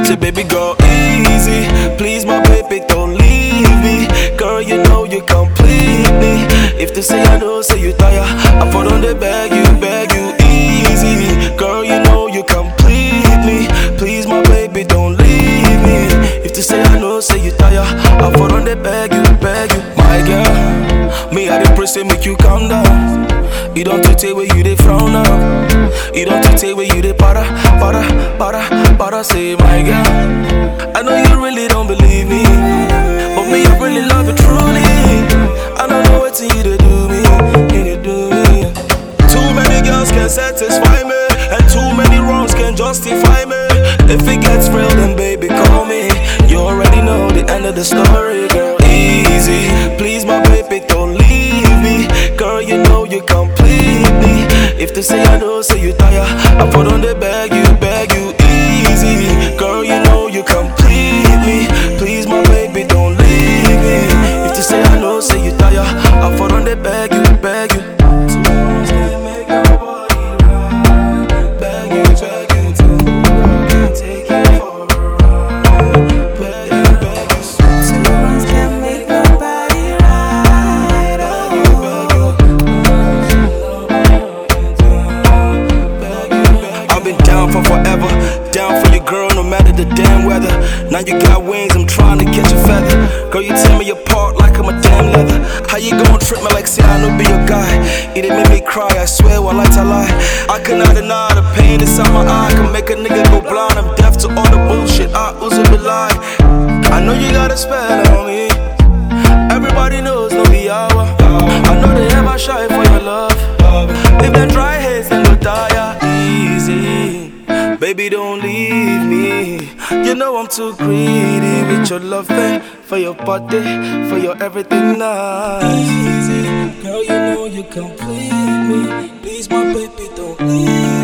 Say baby girl, easy. Please my baby, don't leave me. Girl, you know you complete me. If they say I know, say you tire, I put on the beg you easy. Girl, you know you complete me. Please my baby, don't leave me. If they say I know, say you tire, I put on the beg you. My girl, me I dey pray say make you calm down. You don't take where you dey frown now. You don't take where you dey para. Say my girl, I know you really don't believe me, but me I really love you truly. I don't know what you to do me. Too many girls can satisfy me, and too many wrongs can justify me. If it gets real, then baby call me. You already know the end of the story, girl. Easy, please my baby, don't leave me. Girl, you know you complete me. If they say I know, say you tire, I put on the beg you easy. Girl, you know you complete me. Please my baby, don't leave me. If they say I know, say you tire, I put on the beg you. Two wrongs can't make your body right. Beg you. Two wrongs can't take you for a ride. Beg you. Two wrongs can't make nobody right. I've been down for forever, down for your girl, no matter the damn weather. Now you got wings, I'm trying to catch a feather. Girl, you tear me apart like I'm a damn leather. How you gon' trip me like say I know be your guy? It done make me cry, I swear, while I lie. I cannot deny the pain inside my eye. Can make a nigga go blind, I'm deaf to all the bullshit I ooze and lie. I know you got a spell on me. Everybody knows no be hour. I know they ever shy for your love. If them dry heads, then go tire easy. Baby, don't leave me. You know I'm too greedy with your loving, for your body, for your everything nice. Easy, girl, you know you complete me. Please, my baby, don't leave me.